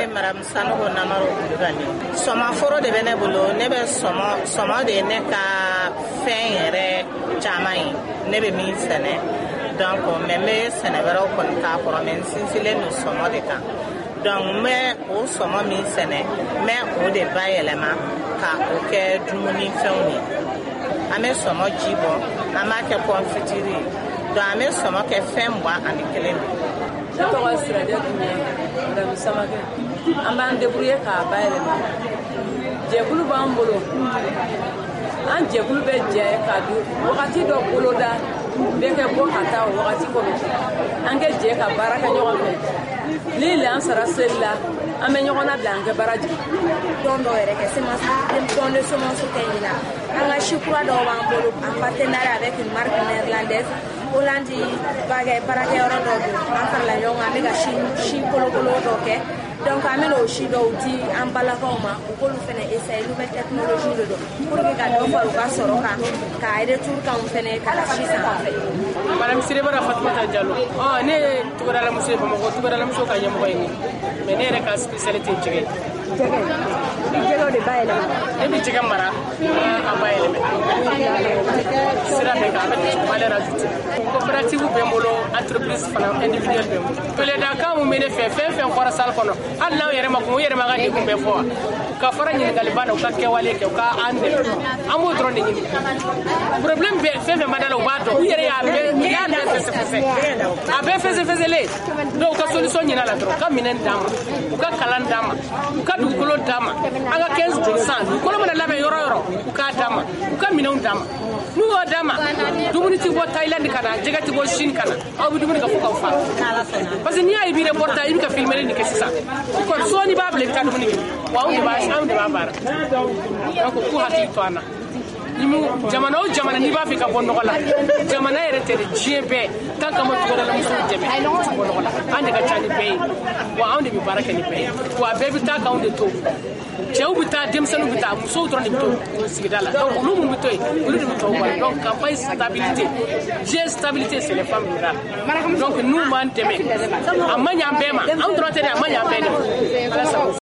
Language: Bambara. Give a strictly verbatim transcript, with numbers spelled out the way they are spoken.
ye Madame Sanogo Namaro Kulibali. Soma foro de bɛ ne bolo, ne bɛ sɔmɔ sɔmɔ de ne ka fɛn yɛrɛ caman ye. Ne bɛ min sɛnɛ. Donc mais me sɛnɛ wɛrɛw kɔni k'a kɔrɔ mais n sinsinnen don sɔmɔ de kan. Donc n bɛ o sɔmɔ min sɛnɛ, n bɛ o de bayɛlɛma ka o kɛ dumuni fɛnw ye. An bɛ sɔmɔ ji bɔ, an b'a kɛ confiture ye. Donc an bɛ sɔmɔ kɛ fɛn mugan ani kelen de. Ne tɔgɔ ye Sirajɛ Dunbiya, Madame Samakɛ. An b'an débrouiller k'a bayɛlɛma. Jɛkulu b'an bolo. An jɛkulu bɛ jɛ ka di wagati dɔ boloda bɛ kɛ bɔ ka taa o wagati kɔnɔ. An kɛ jɛ ka baara kɛ ɲɔgɔn fɛ. Ni lansara seli la, an bɛ ɲɔgɔn labila an kɛ baara jigin. Tɔn dɔw yɛrɛ kɛ semence tɔn de semence kɛ ɲina. An ka si kura dɔw b'an bolo en partenariat avec une marque néerlandaise. Hollande baarakɛyɔrɔ dɔw don an farala ɲɔgɔn kan an bɛ ka si kolokolo dɔw kɛ donc an bɛna o si dɔw di an balakaw ma u k'olu fana essayer nouvelle technologie de don pour que ka dɔ fara u ka sɔrɔ kan ka retour k'anw fana ka na si san an fɛ. Madame Sirebara Fatumata Diallo ɔ ne ye Togodalamuso ye Bamakɔ Togodalamuso ka ɲɛmɔgɔ ye mais ne yɛrɛ ka spécialité ye jɛgɛ. Jɛgɛ ni jɛgɛw de bayɛlɛma. Ne bɛ jɛgɛ mara a bayɛlɛmɛ sira bɛɛ kan a bɛ valeur ajoutée. Coopérative bɛ n bolo entreprise fana individuelle bɛ n bolo. Toledakan mun bɛ ne fɛ fɛn fɛn fɔra salle kɔnɔ hali n'aw yɛrɛ ma kun u yɛrɛ ma ka degun bɛɛ fɔ wa u ka fara ɲininkaliba la u ka kɛwale kɛ u ka an dɛmɛ an b'o dɔrɔn de ɲini problème bɛ fɛn fɛn ma da la u b'a dɔn u yɛrɛ y'a bɛɛ u y'a bɛɛ fɛsɛfɛsɛ a bɛɛ fɛsɛfɛsɛlen donc u ka solution ɲini a la dɔrɔn u ka minɛn d'an ma u ka kalan d'an ma u ka dugukolo d'an ma an ka quinze pour cent dugukolo mana labɛn yɔrɔ yɔrɔ u k'a d'an ma u ka minɛnw d'an ma n'u y'o d'an ma dumuni tɛ bɔ Thaïlande ka na jɛgɛ tɛ bɔ Chine ka na aw bɛ dumuni kɛ fo k'aw fa parce que n'i y'a ye bi reportage i bɛ ka filmer nin kɛ sisan sɔɔni b'a bila i bɛ taa dumuni kɛ wa anw de b'a anw de b'a baara donc k'u hakili to an na jamana o jamana n'i b'a fɛ ka bɔ nɔgɔ la jamana yɛrɛ tɛ dɛ diɲɛ bɛɛ tant que an ma Togodalamusow dɛmɛ an tɛ bɔ nɔgɔ la an de ka ca ni bɛɛ ye wa anw de bɛ baara kɛ ni bɛɛ ye wa a bɛɛ bɛ taa k'anw de to cɛw bɛ taa denmisɛnninw bɛ taa musow dɔrɔn de bɛ to sigida la donc olu minnu bɛ to yen olu de bɛ tɔw bɔ donc campagne stabilité diɲɛ stabilité c'est les femmes rurales donc n'u m'an dɛmɛ a ma ɲɛ an bɛɛ ma anw dɔrɔn tɛ dɛ a ma ɲɛ an bɛɛ de ma.